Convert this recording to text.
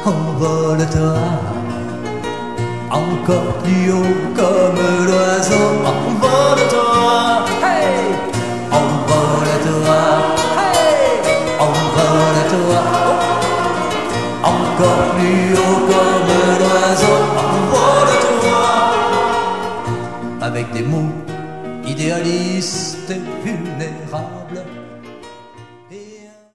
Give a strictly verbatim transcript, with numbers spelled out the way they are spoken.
envole-toi encore plus haut comme l'oiseau. Envole-toi, hey, envole-toi, hey, envole-toi encore plus haut comme l'oiseau. Envole-toi avec des mots idéalistes et vulnérables.